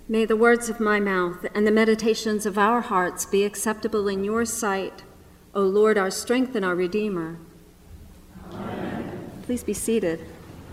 May the words of my mouth and the meditations of our hearts be acceptable in your sight, O Lord, our strength and our Redeemer. Amen. Please be seated.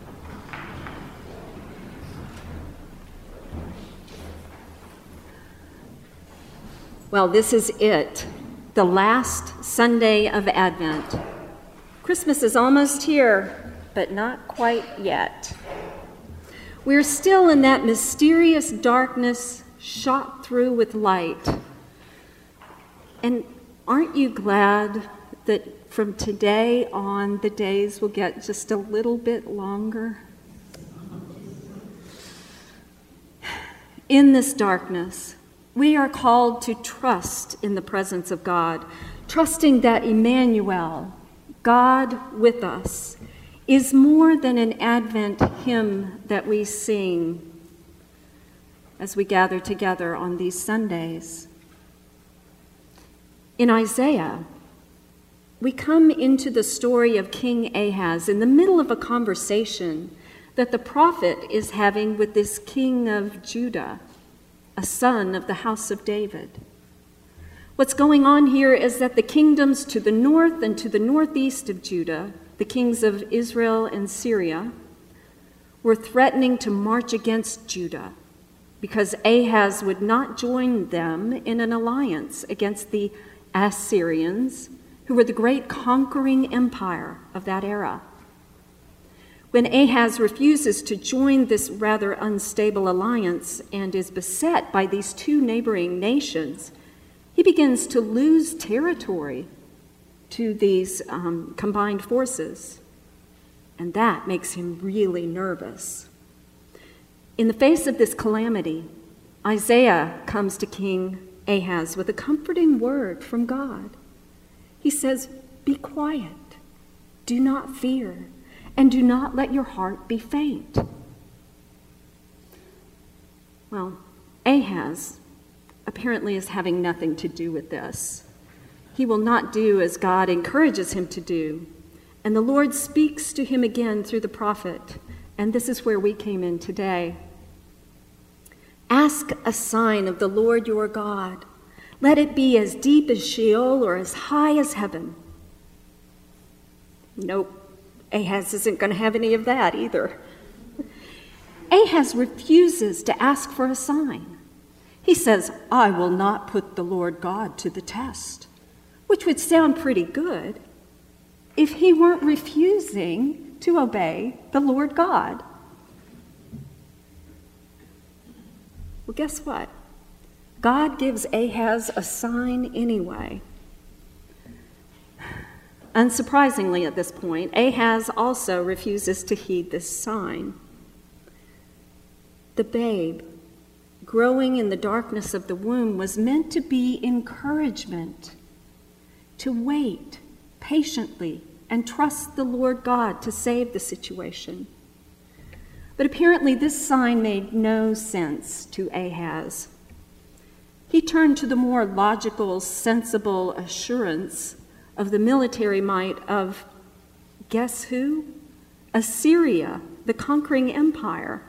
Well, this is it, the last Sunday of Advent. Christmas is almost here, but not quite yet. We're still in that mysterious darkness shot through with light. And aren't you glad that from today on the days will get just a little bit longer? In this darkness, we are called to trust in the presence of God, trusting that Emmanuel, God with us, is more than an Advent hymn that we sing as we gather together on these Sundays. In Isaiah, we come into the story of King Ahaz in the middle of a conversation that the prophet is having with this king of Judah, a son of the house of David. What's going on here is that the kingdoms to the north and to the northeast of Judah, the kings of Israel and Syria, were threatening to march against Judah because Ahaz would not join them in an alliance against the Assyrians, who were the great conquering empire of that era. When Ahaz refuses to join this rather unstable alliance and is beset by these two neighboring nations, he begins to lose territory to these combined forces, and that makes him really nervous. In the face of this calamity, Isaiah comes to King Ahaz with a comforting word from God. He says, "Be quiet, do not fear, and do not let your heart be faint." Well, Ahaz apparently is having nothing to do with this. He will not do as God encourages him to do. And the Lord speaks to him again through the prophet. And this is where we came in today. "Ask a sign of the Lord your God. Let it be as deep as Sheol or as high as heaven." Nope, Ahaz isn't going to have any of that either. Ahaz refuses to ask for a sign. He says, "I will not put the Lord God to the test," which would sound pretty good if he weren't refusing to obey the Lord God. Well, guess what? God gives Ahaz a sign anyway. Unsurprisingly at this point, Ahaz also refuses to heed this sign. The babe, growing in the darkness of the womb, was meant to be encouragement, to wait patiently and trust the Lord God to save the situation. But apparently this sign made no sense to Ahaz. He turned to the more logical, sensible assurance of the military might of, guess who? Assyria, the conquering empire.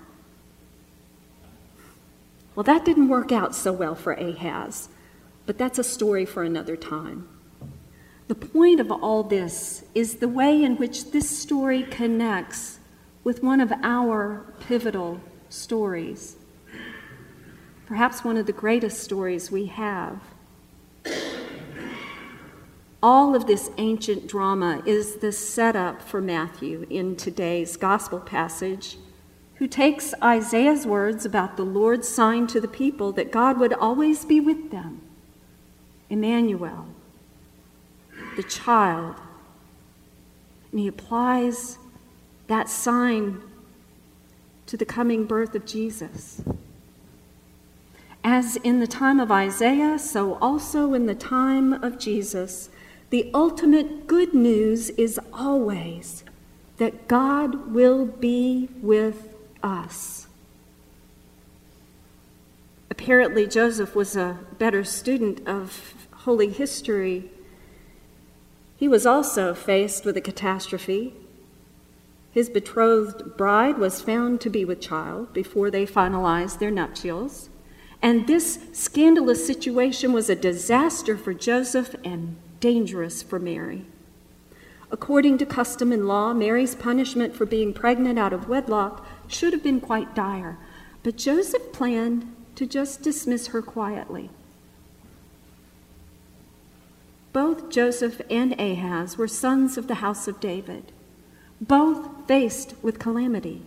Well, that didn't work out so well for Ahaz, but that's a story for another time. The point of all this is the way in which this story connects with one of our pivotal stories, perhaps one of the greatest stories we have. All of this ancient drama is the setup for Matthew in today's gospel passage, who takes Isaiah's words about the Lord's sign to the people that God would always be with them, Emmanuel, the child, and he applies that sign to the coming birth of Jesus. As in the time of Isaiah, so also in the time of Jesus, the ultimate good news is always that God will be with us. Apparently, Joseph was a better student of Holy history. He was also faced with a catastrophe. His betrothed bride was found to be with child before they finalized their nuptials. And this scandalous situation was a disaster for Joseph and dangerous for Mary. According to custom and law, Mary's punishment for being pregnant out of wedlock should have been quite dire, but Joseph planned to just dismiss her quietly. Both Joseph and Ahaz were sons of the house of David, both faced with calamity.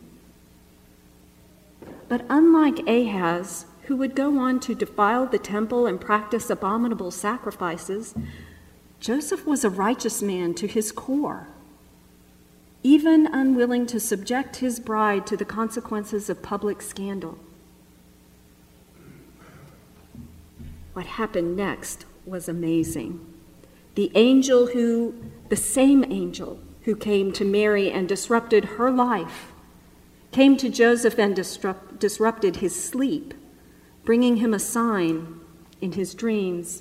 But unlike Ahaz, who would go on to defile the temple and practice abominable sacrifices, Joseph was a righteous man to his core, even unwilling to subject his bride to the consequences of public scandal. What happened next was amazing. The same angel who came to Mary and disrupted her life, came to Joseph and disrupted his sleep, bringing him a sign in his dreams.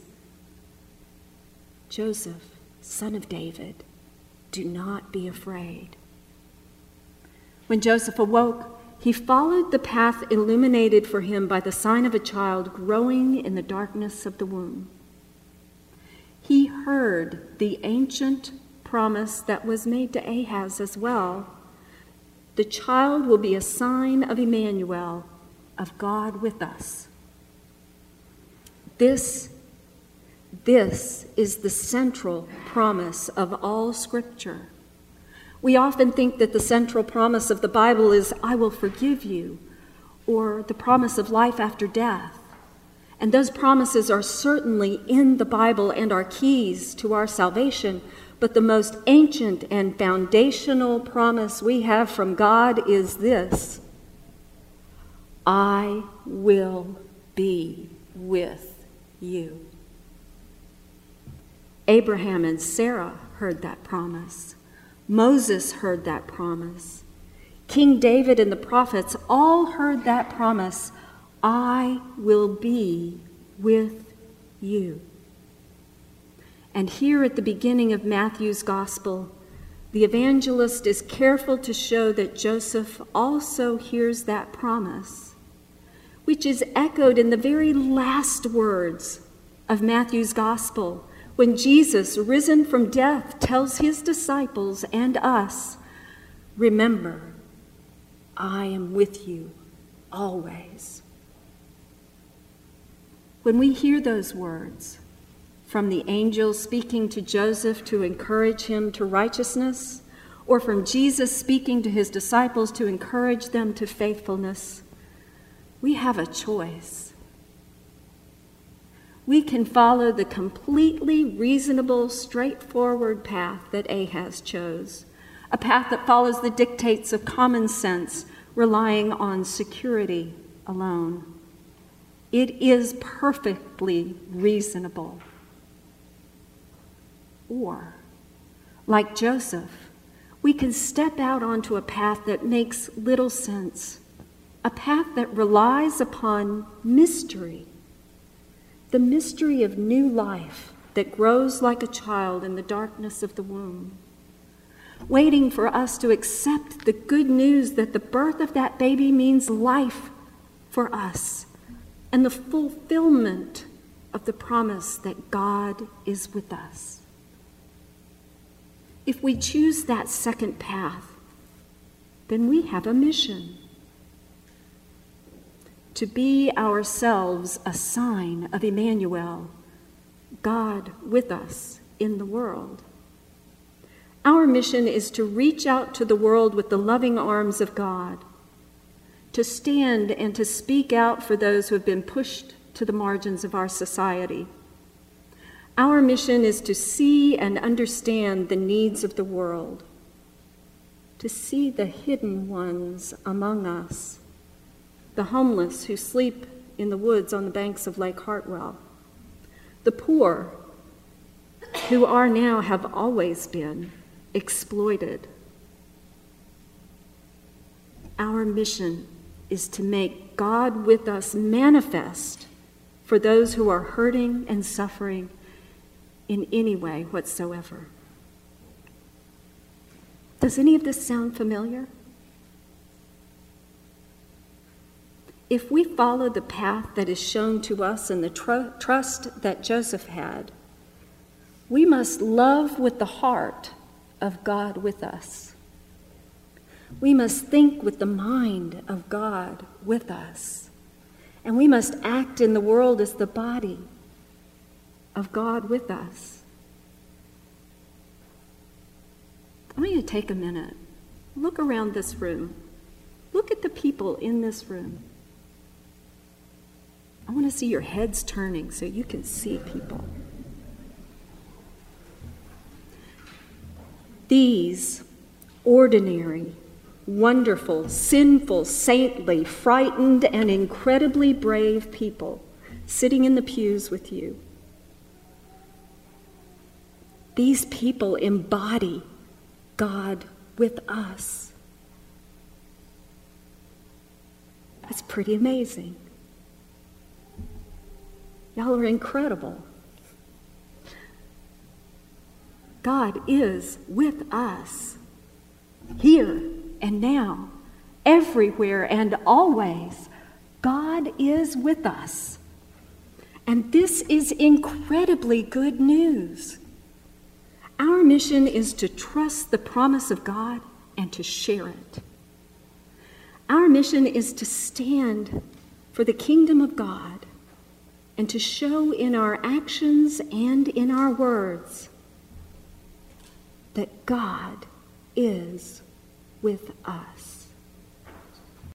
Joseph, son of David, do not be afraid. When Joseph awoke, he followed the path illuminated for him by the sign of a child growing in the darkness of the womb. He heard the ancient promise that was made to Ahaz as well. The child will be a sign of Emmanuel, of God with us. This is the central promise of all Scripture. We often think that the central promise of the Bible is, I will forgive you, or the promise of life after death. And those promises are certainly in the Bible and are keys to our salvation. But the most ancient and foundational promise we have from God is this: I will be with you. Abraham and Sarah heard that promise. Moses heard that promise. King David and the prophets all heard that promise: I will be with you. And here at the beginning of Matthew's gospel, the evangelist is careful to show that Joseph also hears that promise, which is echoed in the very last words of Matthew's gospel, when Jesus, risen from death, tells his disciples and us, remember, I am with you always. When we hear those words from the angel speaking to Joseph to encourage him to righteousness, or from Jesus speaking to his disciples to encourage them to faithfulness, we have a choice. We can follow the completely reasonable, straightforward path that Ahaz chose, a path that follows the dictates of common sense, relying on security alone. It is perfectly reasonable. Or, like Joseph, we can step out onto a path that makes little sense, a path that relies upon mystery, the mystery of new life that grows like a child in the darkness of the womb, waiting for us to accept the good news that the birth of that baby means life for us and the fulfillment of the promise that God is with us. If we choose that second path, then we have a mission: to be ourselves a sign of Emmanuel, God with us in the world. Our mission is to reach out to the world with the loving arms of God, to stand and to speak out for those who have been pushed to the margins of our society. Our mission is to see and understand the needs of the world, to see the hidden ones among us, the homeless who sleep in the woods on the banks of Lake Hartwell, the poor who are now, have always been, exploited. Our mission is to make God with us manifest for those who are hurting and suffering in any way whatsoever. Does any of this sound familiar? if we follow the path that is shown to us and the trust that Joseph had, we must love with the heart of God with us. We must think with the mind of God with us. And we must act in the world as the body of God with us. I want you to take a minute. Look around this room. Look at the people in this room. I want to see your heads turning so you can see people. These ordinary, wonderful, sinful, saintly, frightened, and incredibly brave people sitting in the pews with you. These people embody God with us. That's pretty amazing. Y'all are incredible. God is with us, here and now, everywhere and always. God is with us. And this is incredibly good news. Our mission is to trust the promise of God and to share it. Our mission is to stand for the kingdom of God and to show in our actions and in our words that God is with us.